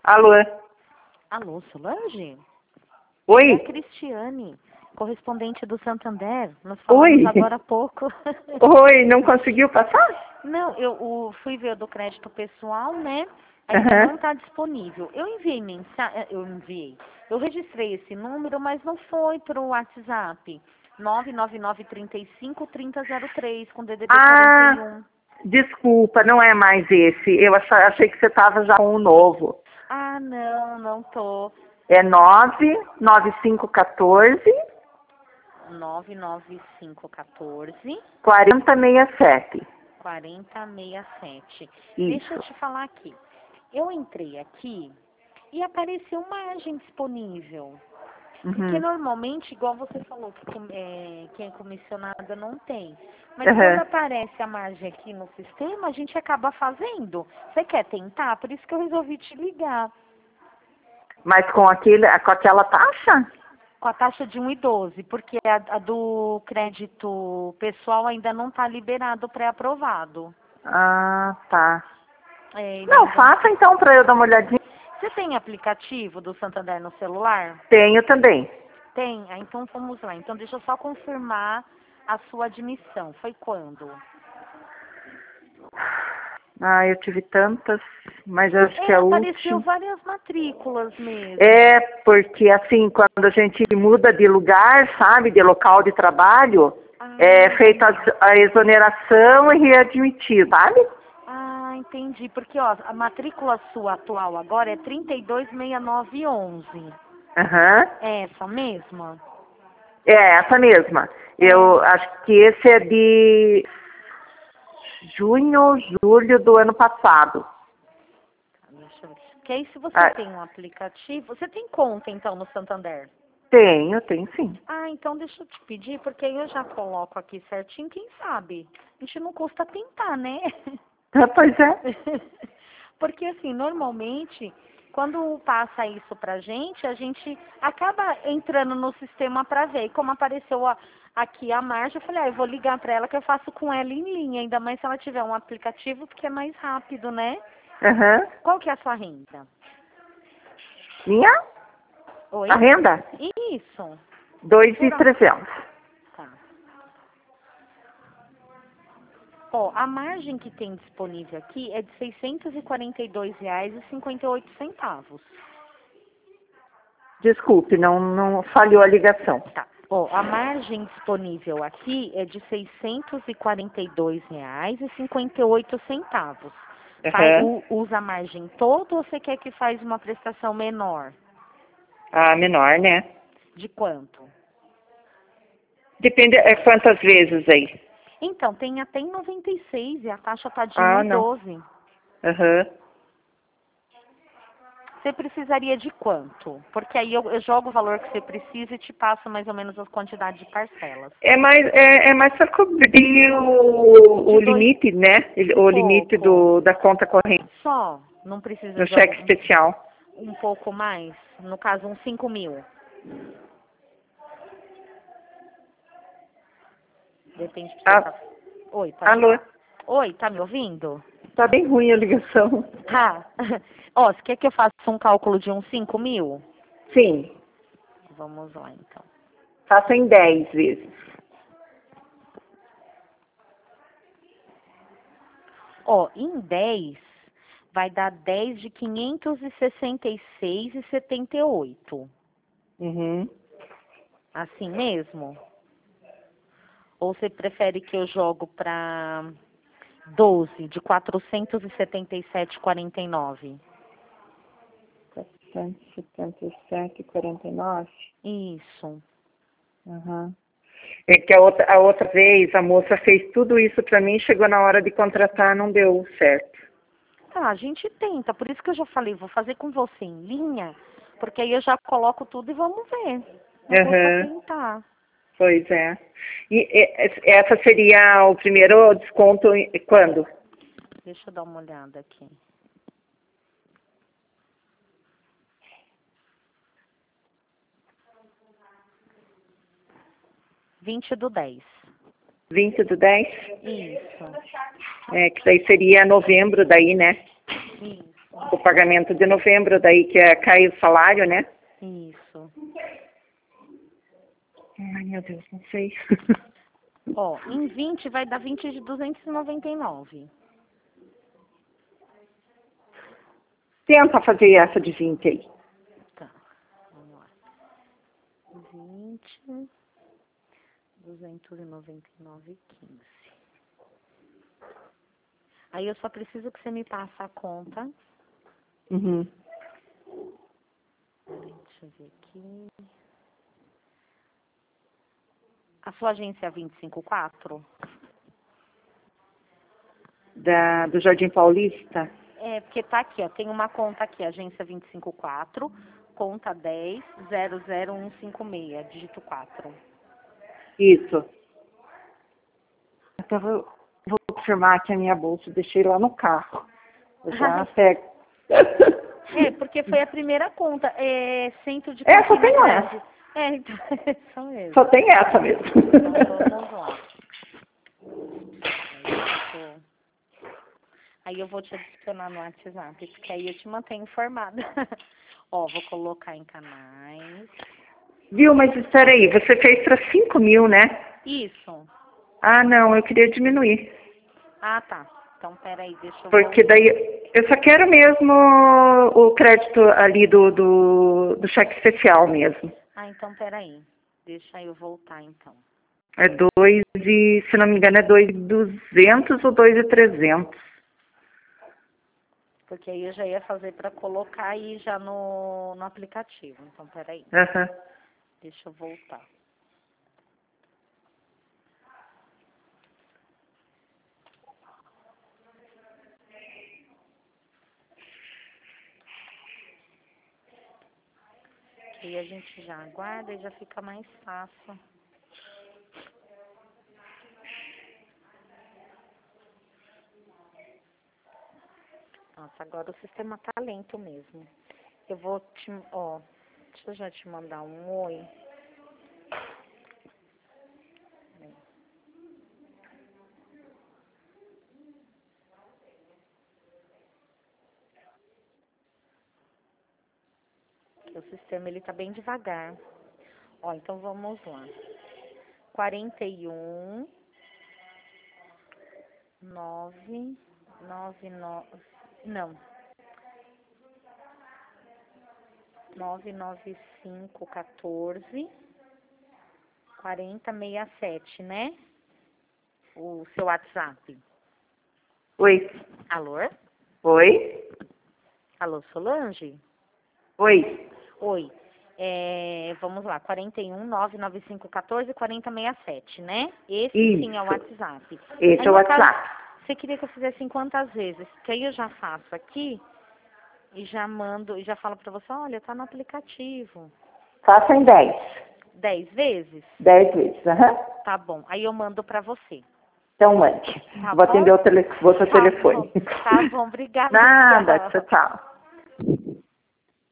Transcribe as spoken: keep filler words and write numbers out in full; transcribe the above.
Alô? Alô, Solange? Oi? É a Cristiane, correspondente do Santander. Nós falamos Oi? agora há pouco. Oi, não conseguiu passar? Não, eu o, fui ver do crédito pessoal, né? Ainda Aham. não está disponível. Eu enviei mensagem, eu enviei. Eu registrei esse número, mas não foi para o WhatsApp. nove nove nove, três cinco, três zero zero três, com D D D quarenta e Ah, um. desculpa, não é mais esse. Eu ach- achei que você estava já com um novo. Ah, não, não tô. É nove nove cinco um quatro, nove nove cinco um quatro. quatro zero seis sete. quarenta sessenta e sete. Deixa eu Isso. te falar aqui. Eu entrei aqui e apareceu margem disponível. Porque Uhum. normalmente, igual você falou, que com- é, quem é comissionada não tem. Mas quando Aham. aparece a margem aqui no sistema, a gente acaba fazendo. Você quer tentar? Por isso que eu resolvi te ligar. Mas com, aquele, com aquela taxa? Com a taxa de um e doze, porque a, a do crédito pessoal ainda não está liberado pré-aprovado. Ah, tá. É, ele Não, ainda... faça então para eu dar uma olhadinha. Você tem aplicativo do Santander no celular? Tenho também. Tem? Ah, então vamos lá. Então deixa eu só confirmar a sua admissão. Foi quando? Ah, eu tive tantas, mas eu acho que É, a apareceu última. várias matrículas mesmo. É, porque assim, quando a gente muda de lugar, sabe, de local de trabalho, Ah, é feita entendi. a, a exoneração e readmitido, sabe? Ah, entendi. Porque, ó, a matrícula sua atual agora é trinta e dois, sessenta e nove, onze. Aham. É essa mesma? É, essa mesma. É. Eu acho que esse é de junho, julho do ano passado. Deixa eu ver. Porque aí se você Ah, tem um aplicativo, você tem conta então no Santander? tenho, tenho sim. Ah, então deixa eu te pedir, porque aí eu já coloco aqui certinho, quem sabe? A gente não custa tentar, né? Ah, pois é. Porque assim, normalmente, quando passa isso pra gente, a gente acaba entrando no sistema pra ver. E como apareceu a- aqui a Marja, eu falei, ah, eu vou ligar pra ela que eu faço com ela em linha, ainda mais se ela tiver um aplicativo, porque é mais rápido, né? Aham. Qual que é a sua renda? Minha? Oi? A renda? Isso. Dois e Por a... trezentos. Tá. Ó, a margem que tem disponível aqui é de seiscentos e quarenta e dois reais e cinquenta e oito centavos. Desculpe, não, não falhou a ligação. Tá. Ó, a margem disponível aqui é de seiscentos e quarenta e dois reais e cinquenta e oito centavos. Faz, Aham. u- usa a margem toda ou você quer que faz uma prestação menor? A menor, né? De quanto? Depende, é quantas vezes aí? Então, tem até em noventa e seis e a taxa tá de Ah, não. um e doze. Aham. Você precisaria de quanto? Porque aí eu, eu jogo o valor que você precisa e te passo mais ou menos as quantidades de parcelas. É mais, é, é mais para cobrir o, De o dois limite, né? e O limite pouco. do, da conta corrente Só? Não precisa no de cheque algum especial. um pouco mais? No caso, uns cinco mil. Depende pra você Ah, tá... Oi, pode alô? falar. Oi, tá me ouvindo? Tá bem ruim a ligação. Tá. Ó, você quer que eu faça um cálculo de uns cinco mil? Sim, Vamos lá, então. faça em dez vezes. Ó, em dez vai dar dez de quinhentos e sessenta e seis e setenta e oito. Uhum. Assim mesmo? Ou você prefere que eu jogo para doze de quatrocentos e setenta e sete e quarenta e nove? quatrocentos e setenta e sete e quarenta e nove. Isso. Uhum. É que a outra, a outra vez a moça fez tudo isso para mim, chegou na hora de contratar, não deu certo. Tá, a gente tenta. Por isso que eu já falei, vou fazer com você em linha, porque aí eu já coloco tudo e vamos ver. Não custa Uhum. tentar. Pois é. E e, essa seria o primeiro desconto em- quando? Deixa eu dar uma olhada aqui. vinte do dez. vinte do dez? Isso. É, que daí seria novembro daí, né? Isso. O pagamento de novembro, daí que é, cai o salário, né? Isso. Ai, meu Deus, não sei. Ó, em vinte vai dar vinte de duzentos e noventa e nove. Tenta fazer essa de vinte aí. Tá, vamos lá. vinte, duzentos e noventa e nove e quinze. Aí eu só preciso que você me passe a conta. Uhum. Deixa eu ver aqui. A sua agência é vinte e cinco quatro? Da, do Jardim Paulista? É, porque tá aqui, ó. Tem uma conta aqui, agência vinte e cinco quatro, conta dez zero zero um cinco seis, dígito quatro. Isso. Então vou, vou confirmar aqui a minha bolsa, deixei lá no carro. Eu já pego. É, porque foi a primeira conta. É centro de É, só Campina tenho Grande. essa. É, então é isso mesmo. Só tem essa mesmo. Então vamos lá. Aí eu, vou... aí eu vou te adicionar no WhatsApp, porque aí eu te mantenho informada. Ó, vou colocar em canais. Viu, mas espera aí, você fez para cinco mil, né? Isso. Ah, não, eu queria diminuir. Ah, tá. Então, peraí, deixa eu Porque voltar. daí eu só quero mesmo o crédito ali do, do, do cheque especial mesmo. Ah, então, peraí. Deixa eu voltar, então. É dois e, se não me engano, é dois e duzentos ou dois e trezentos. Porque aí eu já ia fazer para colocar aí já no, no aplicativo. Então, peraí. Aham. Deixa eu voltar. Que aí a gente já aguarda e já fica mais fácil. Nossa, agora o sistema tá lento mesmo. Eu vou te... Ó, deixa eu já te mandar um oi. O sistema, ele tá bem devagar. Ó, então vamos lá. quarenta e um, nove, nove, nove, não. nove nove cinco, quatorze, quarenta, sessenta e sete, né? O seu WhatsApp. Oi. Alô? Oi? Alô, Solange? Oi. Oi. É, vamos lá, quarenta e um, nove nove cinco, quatorze, quarenta, sessenta e sete, né? Esse sim é o Isso. WhatsApp. Esse Aí, é o no caso, WhatsApp. você queria que eu fizesse em quantas vezes? Que aí eu já faço aqui e já mando, e já falo pra você, olha, tá no aplicativo. Faça em dez. Dez vezes? Dez vezes, aham. Tá bom. Aí eu mando pra você. Então mande. Tá Vou bom? atender o, tele, o seu Tá telefone. bom. Tá bom, obrigada. Nada, Tchau. tchau, tchau.